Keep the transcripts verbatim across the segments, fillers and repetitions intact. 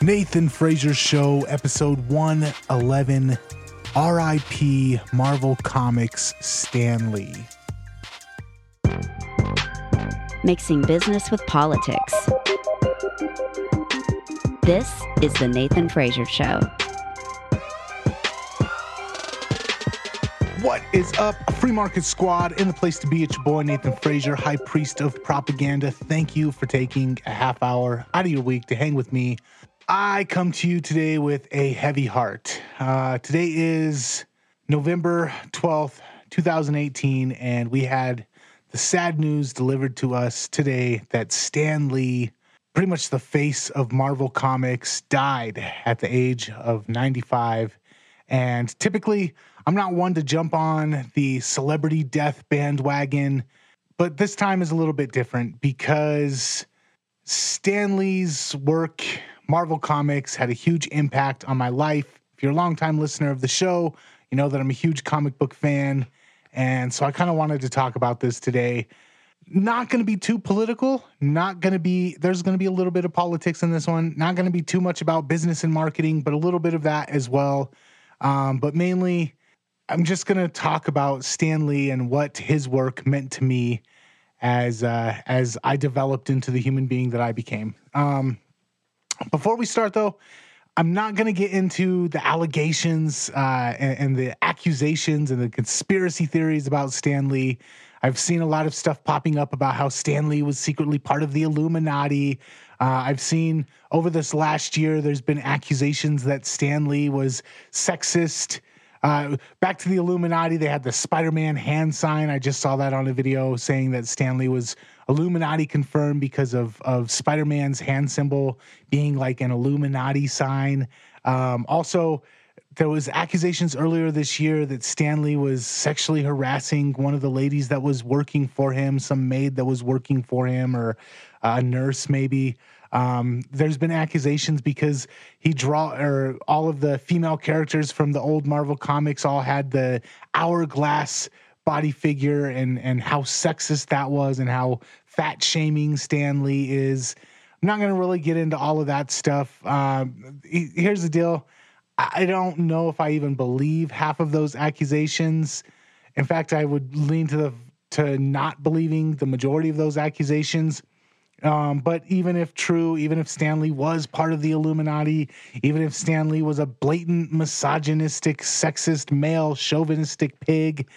Nathan Frazier Show, episode one eleven, R I P Marvel Comics Stan Lee. Mixing business with politics. This is the Nathan Frazier Show. What is up, Free Market Squad? In the place to be, it's your boy Nathan Frazier, High Priest of Propaganda. Thank you for taking a half hour out of your week to hang with me. I come to you today with a heavy heart. Uh, today is November twelfth, twenty eighteen, and we had the sad news delivered to us today that Stan Lee, pretty much the face of Marvel Comics, died at the age of ninety-five. And typically, I'm not one to jump on the celebrity death bandwagon, but this time is a little bit different because Stan Lee's work, Marvel Comics, had a huge impact on my life. If you're a longtime listener of the show, you know that I'm a huge comic book fan. And so I kind of wanted to talk about this today. Not going to be too political, not going to be, there's going to be a little bit of politics in this one. Not going to be too much about business and marketing, but a little bit of that as well. Um, but mainly, I'm just going to talk about Stan Lee and what his work meant to me as uh, as I developed into the human being that I became. Um, before we start, though, I'm not going to get into the allegations uh, and, and the accusations and the conspiracy theories about Stan Lee. I've seen a lot of stuff popping up about how Stan Lee was secretly part of the Illuminati. Uh, I've seen over this last year, there's been accusations that Stan Lee was sexist. Uh, back to the Illuminati, they had the Spider-Man hand sign. I just saw that on a video saying that Stan Lee was Illuminati confirmed because of, of Spider-Man's hand symbol being like an Illuminati sign. Um, also, there was accusations earlier this year that Stan Lee was sexually harassing one of the ladies that was working for him, some maid that was working for him, or a nurse maybe. Um, there's been accusations because he draw or all of the female characters from the old Marvel comics all had the hourglass body figure, and and how sexist that was and how fat shaming Stan Lee is. I'm not going to really get into all of that stuff. Um, here's the deal. I don't know if I even believe half of those accusations. In fact, I would lean to the to not believing the majority of those accusations. Um, but even if true, even if Stan Lee was part of the Illuminati, even if Stan Lee was a blatant misogynistic, sexist, male, chauvinistic pig,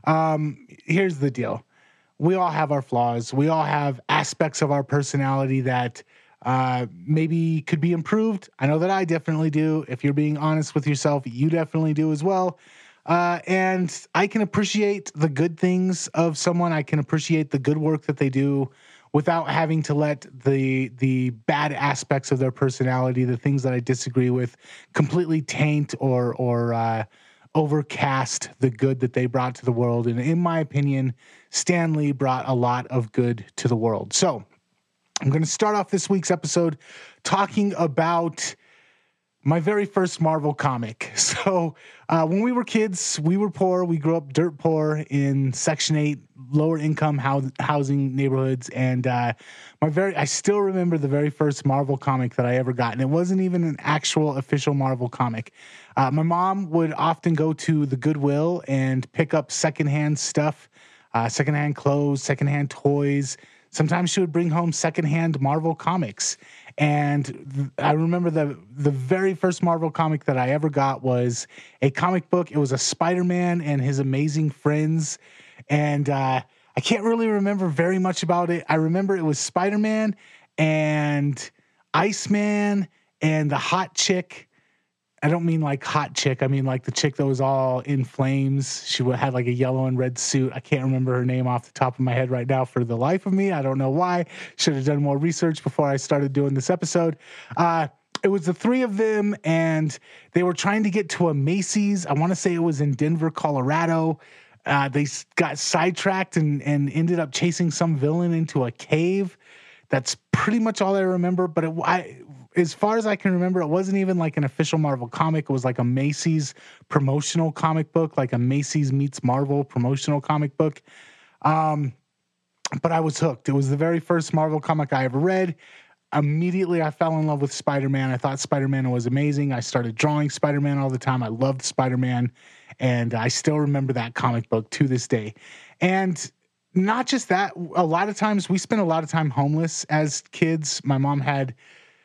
um, here's the deal. We all have our flaws. We all have aspects of our personality that uh, maybe could be improved. I know that I definitely do. If you're being honest with yourself, you definitely do as well. Uh, and I can appreciate the good things of someone. I can appreciate the good work that they do without having to let the the bad aspects of their personality, the things that I disagree with, completely taint or or uh, overcast the good that they brought to the world. And in my opinion, Stan Lee brought a lot of good to the world. So I'm going to start off this week's episode talking about my very first Marvel comic. So uh, when we were kids, we were poor. We grew up dirt poor in Section eight, lower income house, housing neighborhoods. And uh, my very, I still remember the very first Marvel comic that I ever got. And it wasn't even an actual official Marvel comic. Uh, my mom would often go to the Goodwill and pick up secondhand stuff, uh, secondhand clothes, secondhand toys. Sometimes she would bring home secondhand Marvel comics. And th- I remember the the very first Marvel comic that I ever got was a comic book. It was a Spider-Man and his amazing friends. And uh, I can't really remember very much about it. I remember it was Spider-Man and Iceman and the hot chick. I don't mean like hot chick. I mean like the chick that was all in flames. She had like a yellow and red suit. I can't remember her name off the top of my head right now for the life of me. I don't know why. Should have done more research before I started doing this episode. Uh, it was the three of them, and they were trying to get to a Macy's. I want to say it was in Denver, Colorado. Uh, they got sidetracked and, and ended up chasing some villain into a cave. That's pretty much all I remember. But it, I, as far as I can remember, it wasn't even like an official Marvel comic. It was like a Macy's promotional comic book, like a Macy's meets Marvel promotional comic book. Um, but I was hooked. It was the very first Marvel comic I ever read. immediately I fell in love with Spider-Man. I thought Spider-Man was amazing. I started drawing Spider-Man all the time. I loved Spider-Man, and I still remember that comic book to this day. And not just that, a lot of times we spent a lot of time homeless as kids. My mom had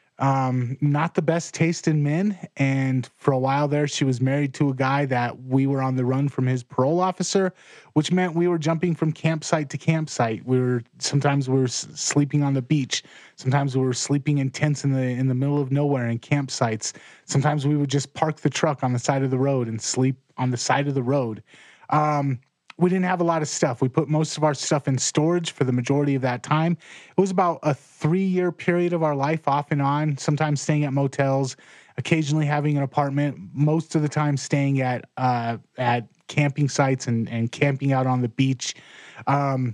um, not the best taste in men, and for a while there, she was married to a guy that we were on the run from his parole officer, which meant we were jumping from campsite to campsite. We were sometimes we were s- sleeping on the beach. Sometimes we were sleeping in tents in the in the middle of nowhere in campsites. Sometimes we would just park the truck on the side of the road and sleep on the side of the road. Um, we didn't have a lot of stuff. We put most of our stuff in storage for the majority of that time. It was about a three-year period of our life, off and on, sometimes staying at motels, occasionally having an apartment, most of the time staying at uh, at camping sites and, and camping out on the beach. Um,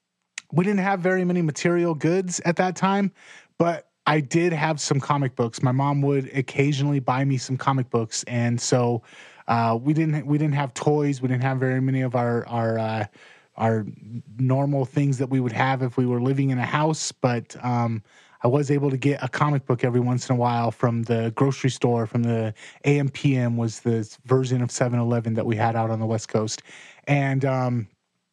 we didn't have very many material goods at that time, but I did have some comic books. My mom would occasionally buy me some comic books, and so uh, we didn't we didn't have toys. We didn't have very many of our our uh, our normal things that we would have if we were living in a house. But um, I was able to get a comic book every once in a while from the grocery store. From the A M P M was the version of seven eleven that we had out on the West Coast, and um,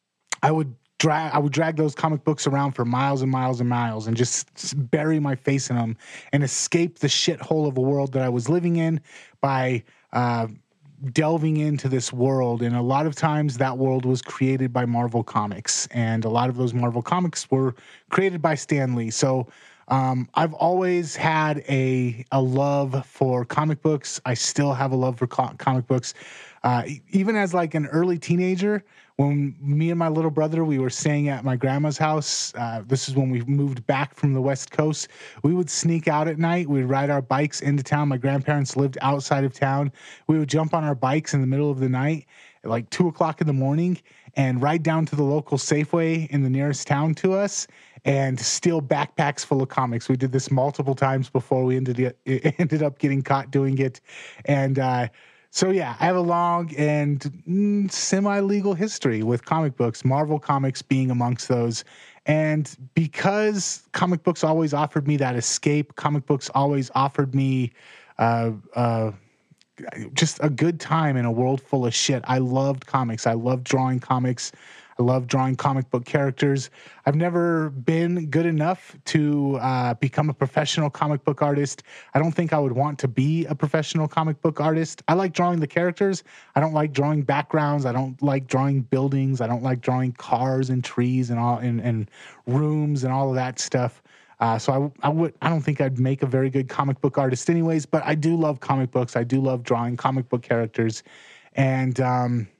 I would. Drag, I would drag those comic books around for miles and miles and miles and just bury my face in them and escape the shithole of a world that I was living in by uh, delving into this world. And a lot of times that world was created by Marvel Comics, and a lot of those Marvel Comics were created by Stan Lee. So um, I've always had a a love for comic books. I still have a love for co- comic books. Uh, even as like an early teenager, when me and my little brother, we were staying at my grandma's house. Uh, this is when we moved back from the West Coast. We would sneak out at night. We'd ride our bikes into town. My grandparents lived outside of town. We would jump on our bikes in the middle of the night at like two o'clock in the morning and ride down to the local Safeway in the nearest town to us and steal backpacks full of comics. We did this multiple times before we ended, ended up getting caught doing it. And, uh, So, yeah, I have a long and mm, semi-legal history with comic books, Marvel Comics being amongst those. And because comic books always offered me that escape, comic books always offered me uh, uh, just a good time in a world full of shit. I loved comics. I loved drawing comics. I love drawing comic book characters. I've never been good enough to uh, become a professional comic book artist. I don't think I would want to be a professional comic book artist. I like drawing the characters. I don't like drawing backgrounds. I don't like drawing buildings. I don't like drawing cars and trees and all and, and rooms and all of that stuff. Uh, so I, I would I don't think I'd make a very good comic book artist anyways, but I do love comic books. I do love drawing comic book characters. And um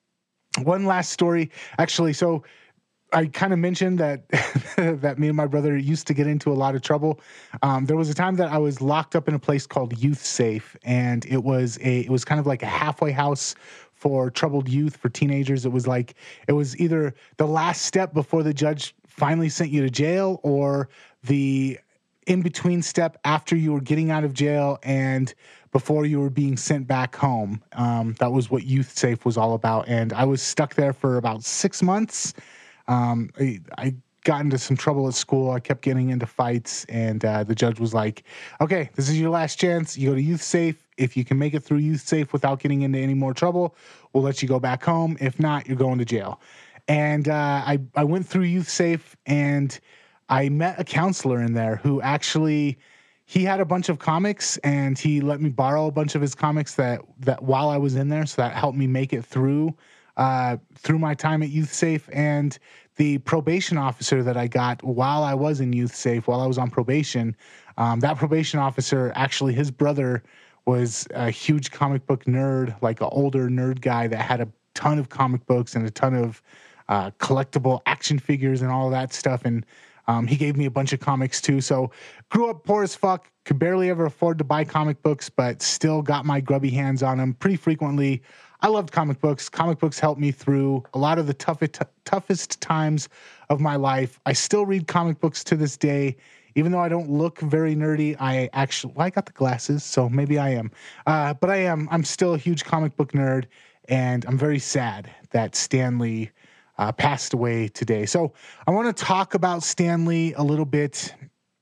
one last story, actually. So I kind of mentioned that that me and my brother used to get into a lot of trouble. Um, there was a time that I was locked up in a place called Youth Safe, and it was a it was kind of like a halfway house for troubled youth, for teenagers. It was like it was either the last step before the judge finally sent you to jail, or the in between step after you were getting out of jail and before you were being sent back home. Um, that was what Youth Safe was all about. And I was stuck there for about six months. Um, I, I got into some trouble at school. I kept getting into fights, and uh, the judge was like, okay, this is your last chance. You go to Youth Safe. If you can make it through Youth Safe without getting into any more trouble, we'll let you go back home. If not, you're going to jail. And uh, I, I went through Youth Safe, and I met a counselor in there who actually... He had a bunch of comics, and he let me borrow a bunch of his comics that, that while I was in there. So that helped me make it through, uh, through my time at Youth Safe. And the probation officer that I got while I was in Youth Safe, while I was on probation, um, that probation officer, actually his brother was a huge comic book nerd, like an older nerd guy that had a ton of comic books and a ton of uh, collectible action figures and all of that stuff. And Um, he gave me a bunch of comics too. So grew up poor as fuck, could barely ever afford to buy comic books, but still got my grubby hands on them pretty frequently. I loved comic books. Comic books helped me through a lot of the toughest, toughest times of my life. I still read comic books to this day. Even though I don't look very nerdy, I actually, well, I got the glasses, so maybe I am. Uh, but I am, I'm still a huge comic book nerd, and I'm very sad that Stan Lee Uh, passed away today. So I want to talk about Stan Lee a little bit.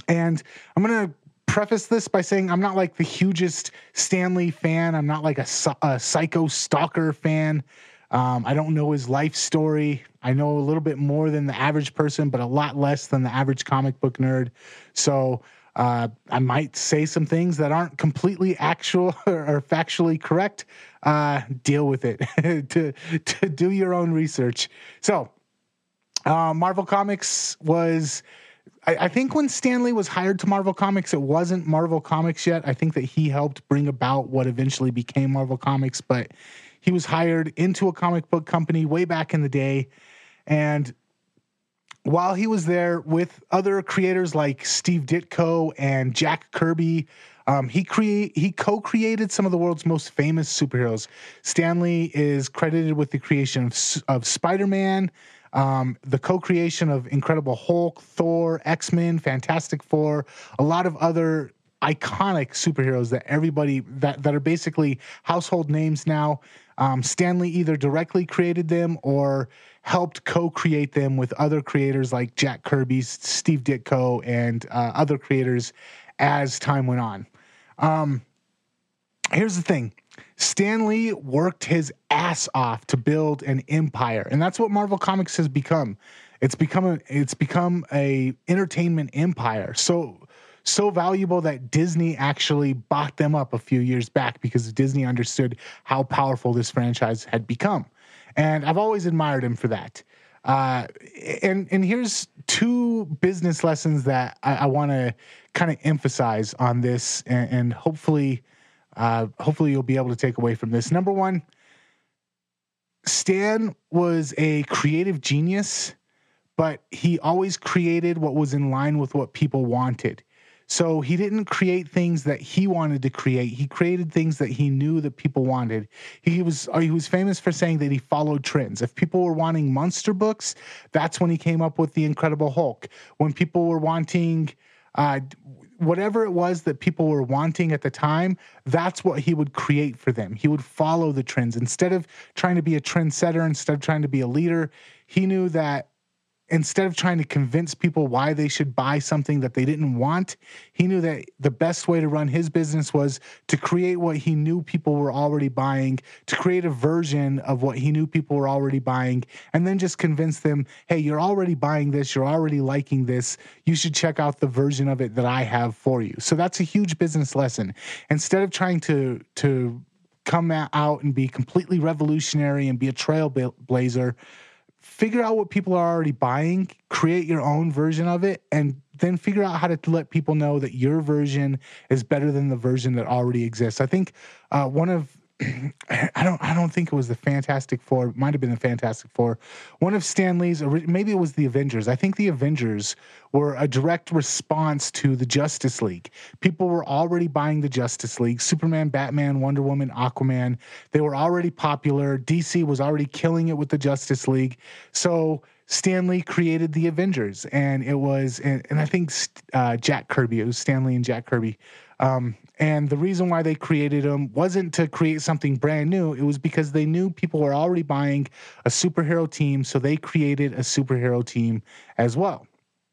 And I'm going to preface this by saying I'm not like the hugest Stan Lee fan. I'm not like a, a psycho stalker fan. Um, I don't know his life story. I know a little bit more than the average person, but a lot less than the average comic book nerd. So uh, I might say some things that aren't completely actual or, or factually correct. Uh, deal with it. to, to do your own research. So uh, Marvel Comics was... I, I think when Stan Lee was hired to Marvel Comics, it wasn't Marvel Comics yet. I think that he helped bring about what eventually became Marvel Comics, but he was hired into a comic book company way back in the day. And while he was there with other creators like Steve Ditko and Jack Kirby, um, he create he co-created some of the world's most famous superheroes. Stan Lee is credited with the creation of, of Spider-Man, Um, the co-creation of Incredible Hulk, Thor, X-Men, Fantastic Four, a lot of other iconic superheroes that everybody that, that are basically household names now. Um, Stan Lee either directly created them or helped co-create them with other creators like Jack Kirby, Steve Ditko, and uh, other creators as time went on. Um, here's the thing. Stan Lee worked his ass off to build an empire, and that's what Marvel Comics has become. It's become a, it's become a entertainment empire. So so valuable that Disney actually bought them up a few years back because Disney understood how powerful this franchise had become. And I've always admired him for that. Uh, and and here's two business lessons that I, I want to kind of emphasize on this, and, and hopefully. Uh, hopefully you'll be able to take away from this. Number one, Stan was a creative genius, but he always created what was in line with what people wanted. So he didn't create things that he wanted to create. He created things that he knew that people wanted. He was he was famous for saying that he followed trends. If people were wanting monster books, that's when he came up with the Incredible Hulk. When people were wanting uh, whatever it was that people were wanting at the time, that's what he would create for them. He would follow the trends. Instead of trying to be a trendsetter, instead of trying to be a leader, he knew that instead of trying to convince people why they should buy something that they didn't want, he knew that the best way to run his business was to create what he knew people were already buying, to create a version of what he knew people were already buying, and then just convince them, hey, you're already buying this, you're already liking this, you should check out the version of it that I have for you. So that's a huge business lesson. Instead of trying to to come out and be completely revolutionary and be a trailblazer, figure out what people are already buying, create your own version of it, and then figure out how to let people know that your version is better than the version that already exists. I think uh, one of I don't I don't think it was the Fantastic Four. It might have been the Fantastic Four. One of Stan Lee's, maybe it was the Avengers. I think the Avengers were a direct response to the Justice League. People were already buying the Justice League. Superman, Batman, Wonder Woman, Aquaman. They were already popular. D C was already killing it with the Justice League. So Stan Lee created the Avengers, and it was, and, and I think uh, Jack Kirby. It was Stan Lee and Jack Kirby. Um, and the reason why they created them wasn't to create something brand new. It was because they knew people were already buying a superhero team, so they created a superhero team as well.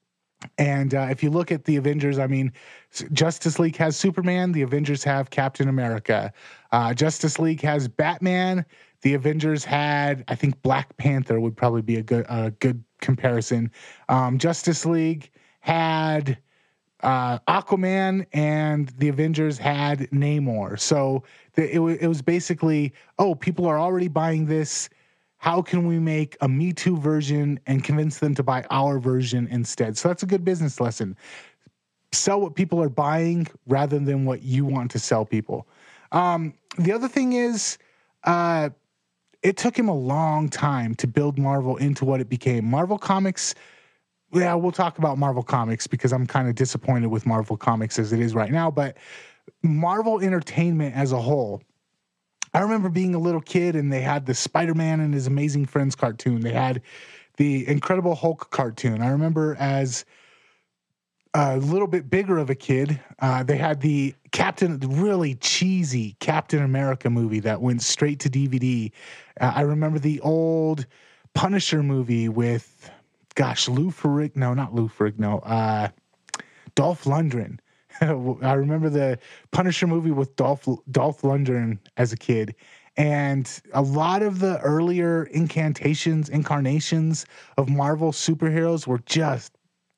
And uh, if you look at the Avengers, I mean, Justice League has Superman. The Avengers have Captain America. Uh, Justice League has Batman. The Avengers had, I think, Black Panther would probably be a good a good comparison. Um, Justice League had uh, Aquaman, and the Avengers had Namor. So the, it, w- it was basically, oh, people are already buying this. How can we make a Me Too version and convince them to buy our version instead? So that's a good business lesson. Sell what people are buying rather than what you want to sell people. Um, the other thing is, uh, it took him a long time to build Marvel into what it became. Marvel Comics, yeah, we'll talk about Marvel Comics because I'm kind of disappointed with Marvel Comics as it is right now, but Marvel Entertainment as a whole, I remember being a little kid and they had the Spider-Man and His Amazing Friends cartoon. They had the Incredible Hulk cartoon. I remember as a little bit bigger of a kid, uh, they had the Captain, the really cheesy Captain America movie that went straight to D V D. Uh, I remember the old Punisher movie with, gosh, Lou Ferrigno, no, not Lou Ferrigno, uh, Dolph Lundgren. I remember the Punisher movie with Dolph Dolph Lundgren as a kid. And a lot of the earlier incantations, incarnations of Marvel superheroes were just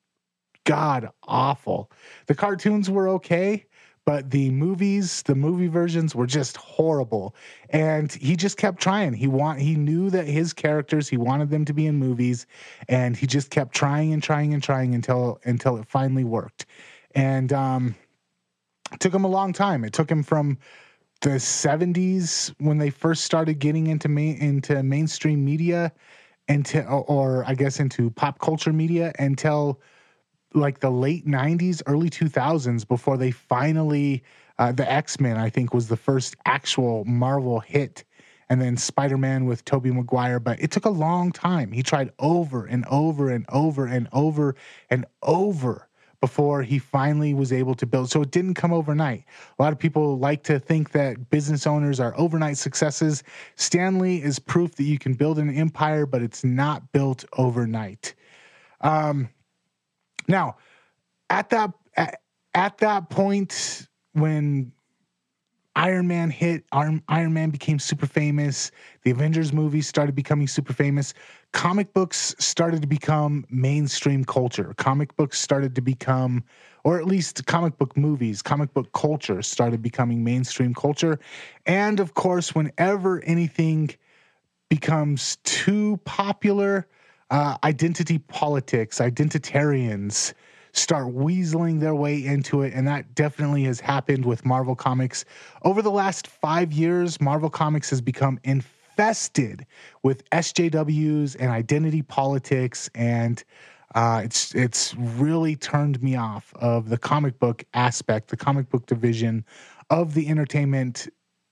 god awful. The cartoons were okay, but the movies, the movie versions were just horrible. And he just kept trying. He want he knew that his characters, he wanted them to be in movies, and he just kept trying and trying and trying until until it finally worked. And um, it took him a long time. It took him from the seventies when they first started getting into main, into mainstream media, into or, or I guess into pop culture media, until like the late nineties, early two thousands before they finally uh, the X-Men, I think, was the first actual Marvel hit, and then Spider-Man with Tobey Maguire. But it took a long time. He tried over and over and over and over and over before he finally was able to build. So it didn't come overnight. A lot of people like to think that business owners are overnight successes. Stan Lee is proof that you can build an empire, but it's not built overnight. Um, now, at that at, at that point when Iron Man hit, Iron, Iron Man became super famous, the Avengers movies started becoming super famous, comic books started to become mainstream culture. Comic books started to become, or at least comic book movies, comic book culture started becoming mainstream culture. And of course, whenever anything becomes too popular, uh, identity politics, identitarians start weaseling their way into it, and that definitely has happened with Marvel Comics. Over the last five years, Marvel Comics has become infested with S J Ws and identity politics, and uh, it's it's really turned me off of the comic book aspect, the comic book division of the entertainment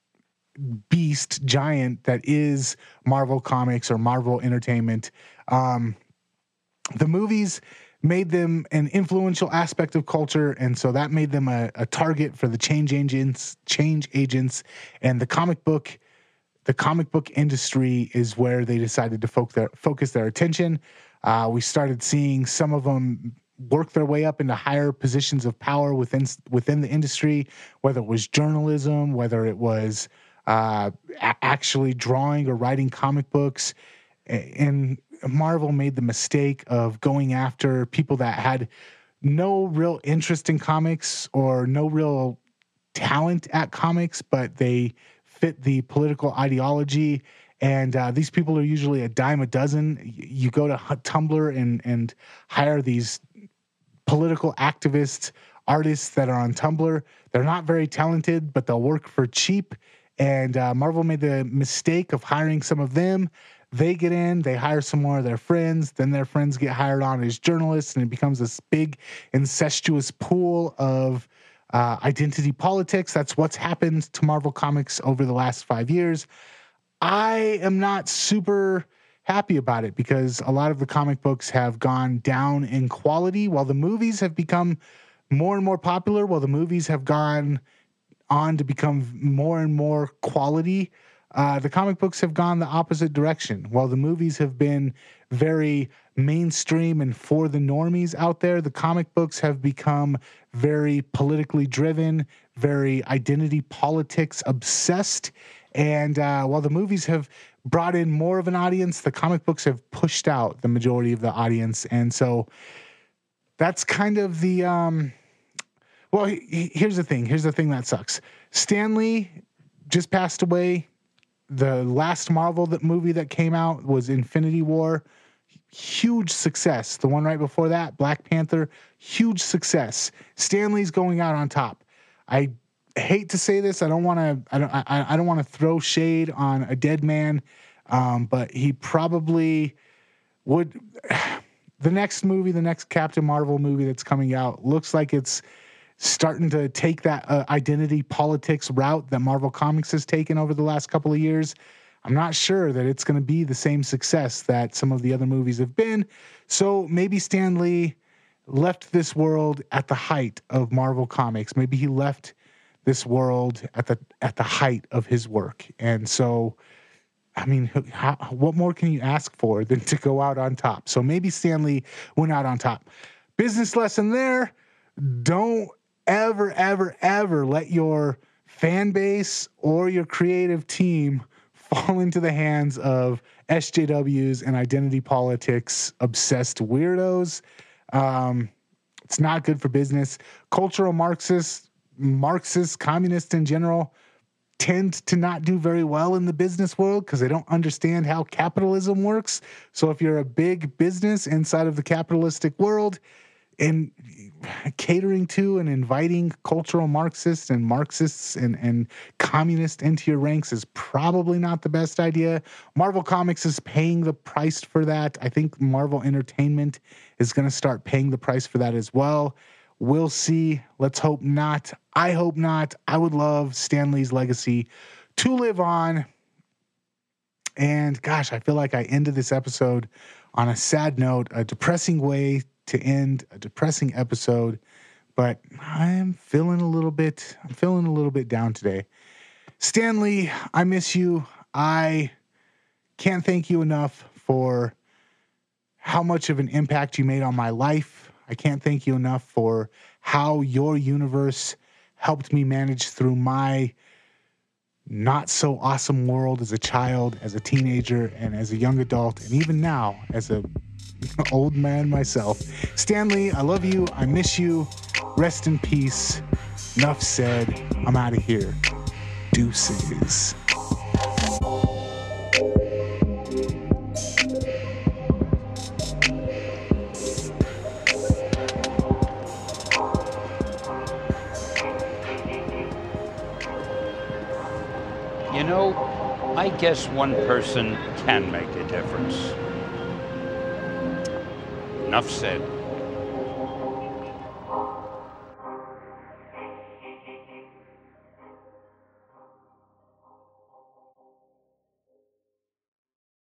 beast giant that is Marvel Comics or Marvel Entertainment. Um, the movies made them an influential aspect of culture, and so that made them a, a target for the change agents, change agents, and the comic book, the comic book industry is where they decided to focus their, focus their attention. Uh, we started seeing some of them work their way up into higher positions of power within within the industry, whether it was journalism, whether it was uh, a- actually drawing or writing comic books, and Marvel made the mistake of going after people that had no real interest in comics or no real talent at comics, but they fit the political ideology. And uh, these people are usually a dime a dozen. You go to Tumblr and, and hire these political activists, artists that are on Tumblr. They're not very talented, but they'll work for cheap. And uh, Marvel made the mistake of hiring some of them. They get in, they hire some more of their friends, then their friends get hired on as journalists, and it becomes this big incestuous pool of uh, identity politics. That's what's happened to Marvel Comics over the last five years. I am not super happy about it because a lot of the comic books have gone down in quality while the movies have become more and more popular, while the movies have gone on to become more and more quality. Uh, the comic books have gone the opposite direction. While the movies have been very mainstream and for the normies out there, the comic books have become very politically driven, very identity politics obsessed. And uh, while the movies have brought in more of an audience, the comic books have pushed out the majority of the audience. And so that's kind of the... Um, well, he, here's the thing. Here's the thing that sucks. Stan Lee just passed away. The last Marvel that movie that came out was Infinity War. Huge success. The one right before that, Black Panther, huge success. Stan Lee's going out on top. I hate to say this. I don't want to. I don't. I, I don't want to throw shade on a dead man, um, but he probably would. The next movie, the next Captain Marvel movie that's coming out, looks like it's starting to take that uh, identity politics route that Marvel Comics has taken over the last couple of years. I'm not sure that it's going to be the same success that some of the other movies have been. So maybe Stan Lee left this world at the height of Marvel Comics. Maybe he left this world at the at the height of his work. And so, I mean, how, what more can you ask for than to go out on top? So maybe Stan Lee went out on top. Business lesson there. don't ever, ever, ever let your fan base or your creative team fall into the hands of S J Ws and identity politics obsessed weirdos. Um, it's not good for business. Cultural Marxists, Marxists, communists in general, tend to not do very well in the business world because they don't understand how capitalism works. So if you're a big business inside of the capitalistic world and catering to and inviting cultural Marxists and Marxists and, and communists into your ranks is probably not the best idea. Marvel Comics is paying the price for that. I think Marvel Entertainment is going to start paying the price for that as well. We'll see. Let's hope not. I hope not. I would love Stan Lee's legacy to live on. And gosh, I feel like I ended this episode on a sad note, a depressing way to end a depressing episode, but I'm feeling a little bit, I'm feeling a little bit down today. Stan Lee, I miss you. I can't thank you enough for how much of an impact you made on my life. I can't thank you enough for how your universe helped me manage through my not so awesome world as a child, as a teenager, and as a young adult, and even now as a old man myself. Stan Lee, I love you. I miss you. Rest in peace. Enough said. I'm out of here. Deuces. You know, I guess one person can make a difference. Enough said.